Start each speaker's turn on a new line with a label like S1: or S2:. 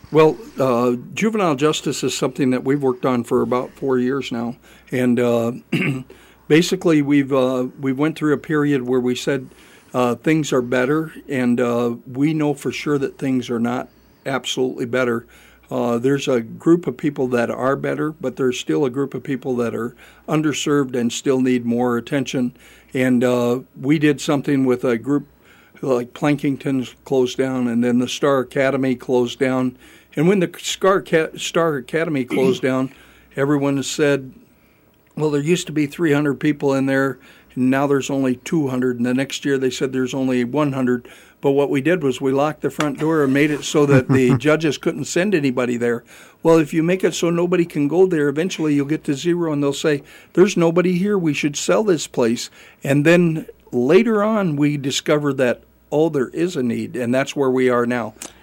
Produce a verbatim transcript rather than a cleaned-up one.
S1: Well, uh, juvenile justice is something that we've worked on for about four years now, and uh, basically we've uh, we went through a period where we said uh, things are better, and uh, we know for sure that things are not absolutely better. Uh, there's a group of people that are better, but there's still a group of people that are underserved and still need more attention. And uh, we did something with a group like Plankington's closed down, and then the Star Academy closed down. And when the Star, Star Academy closed down, everyone said, well, there used to be three hundred people in there, and now there's only two hundred. And the next year they said there's only one hundred. But what we did was we locked the front door and made it so that the judges couldn't send anybody there. Well, if you make it so nobody can go there, eventually you'll get to zero, and they'll say, there's nobody here, we should sell this place. And then later on we discovered that, oh, there is a need, and that's where we are now.